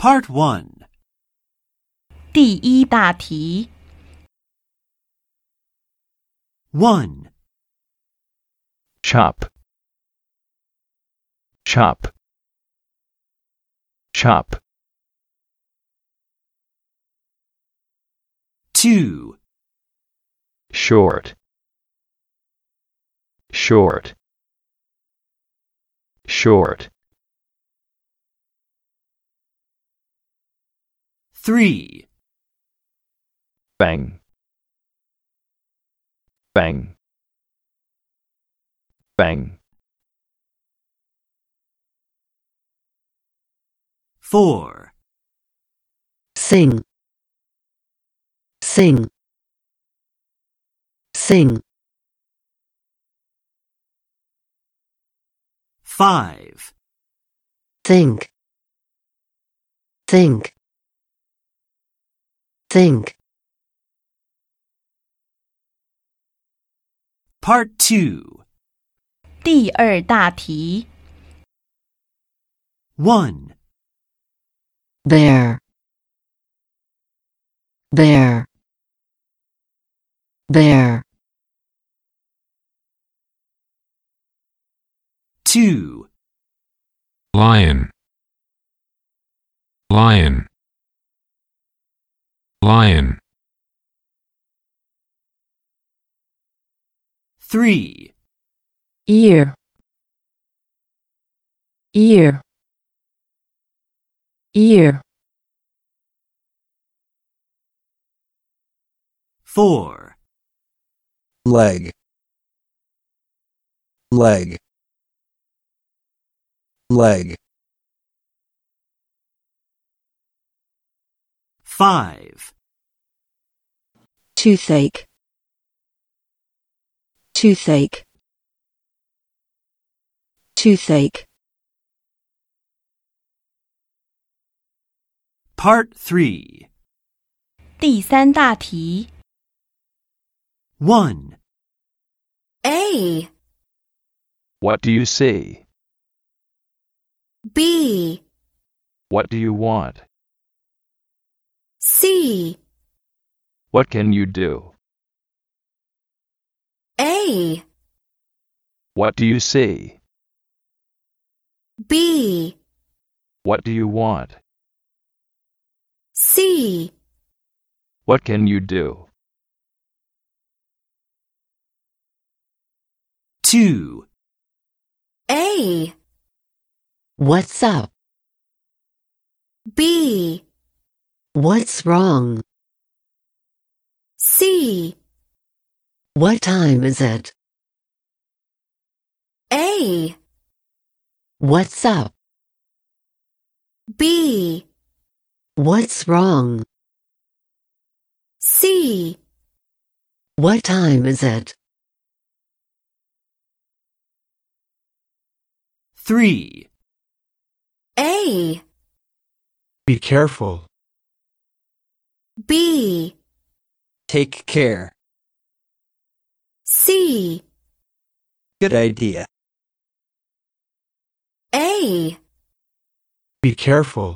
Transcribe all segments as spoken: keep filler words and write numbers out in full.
Part one. 第一大题 one. Chop. Chop. Chop. two. Short. Short. Short. three. Bang. Bang. Bang. four. Sing. Sing. Sing. five. Think. Think. Think. Part two. 第二大题 one. There. There. There. two. Lion. Lion. Lion. three. Ear. Ear. Ear. four. Leg. Leg. Leg. five. Toothache. Toothache. Toothache. Part three. 第三大题 one. A, What do you see? B, What do you want? C, What can you do? A, What do you see? B, What do you want? C, What can you do? two. A, What's up? B, What's wrong? C, What time is it? A, What's up? B, What's wrong? C, What time is it? three. A, Be careful. B, Take care. C, Good idea. A, Be careful.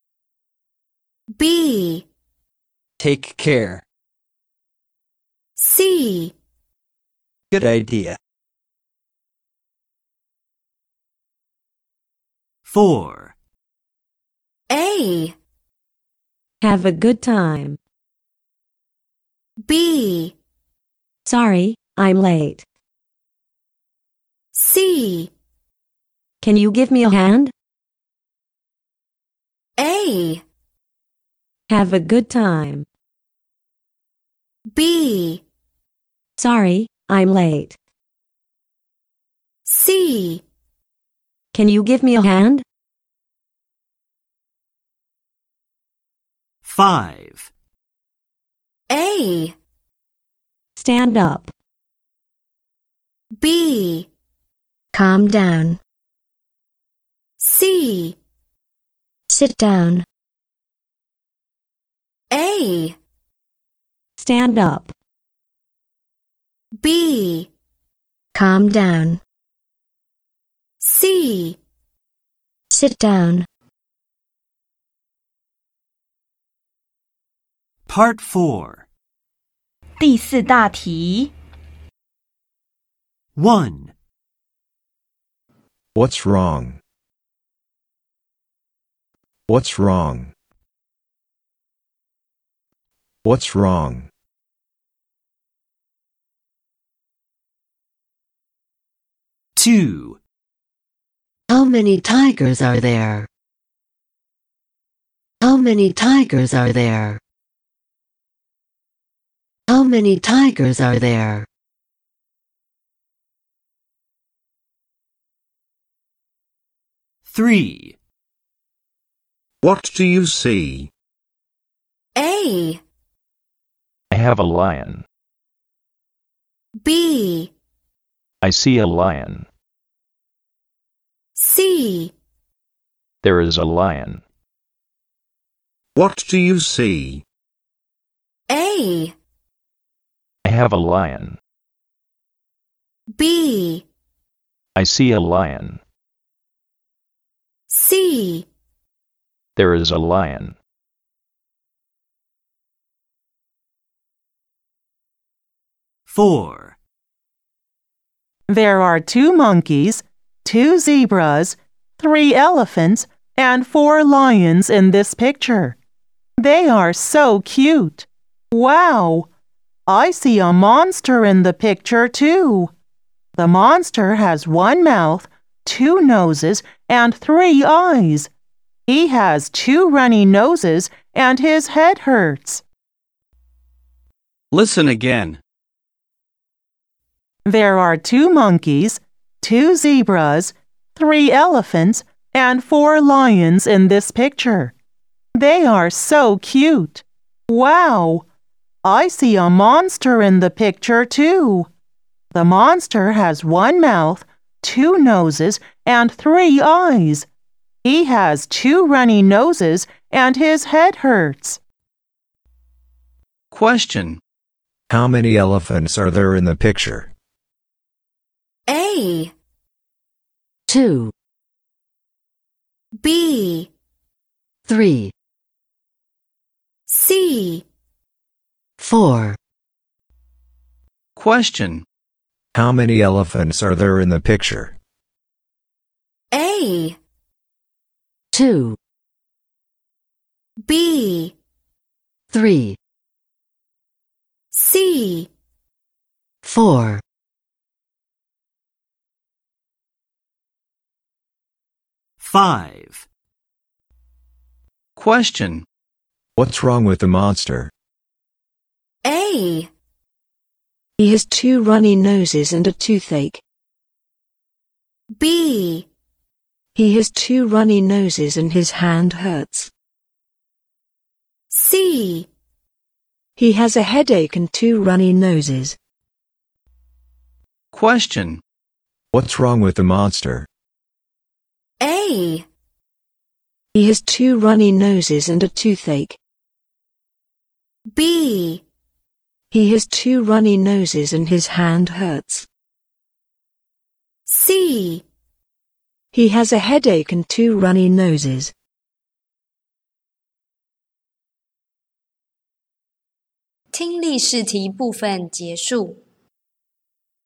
B, Take care. C, Good idea. four. A, Have a good time. B, Sorry, I'm late. C, Can you give me a hand? A, Have a good time. B, Sorry, I'm late. C, Can you give me a hand? five. A, Stand up. B, Calm down. C, Sit down. A, Stand up. B, Calm down. C, Sit down. Part four. 第四大题 One. What's wrong? What's wrong? What's wrong? Two. How many tigers are there? How many tigers are there? How many tigers are there? Three. What do you see? A, I have a lion. B, I see a lion. C, There is a lion. What do you see? A, I have a lion. B, I see a lion. C, There is a lion. Four. There are two monkeys, two zebras, three elephants, and four lions in this picture. They are so cute. Wow! I see a monster in the picture too. The monster has one mouth, two noses, and three eyes. He has two runny noses and his head hurts. Listen again. There are two monkeys, two zebras, three elephants, and four lions in this picture. They are so cute. Wow! I see a monster in the picture too. The monster has one mouth, two noses, and three eyes. He has two runny noses and his head hurts. Question. How many elephants are there in the picture? A, Two, B, three, C, four. Question. How many elephants are there in the picture? A, Two, B, three, C, four. Five. Question. What's wrong with the monster? A, He has two runny noses and a toothache. B, He has two runny noses and his hand hurts. C, He has a headache and two runny noses. Question. What's wrong with the monster? A, He has two runny noses and a toothache. B, He has two runny noses and his hand hurts. C, He has a headache and two runny noses. 听力试题部分结束。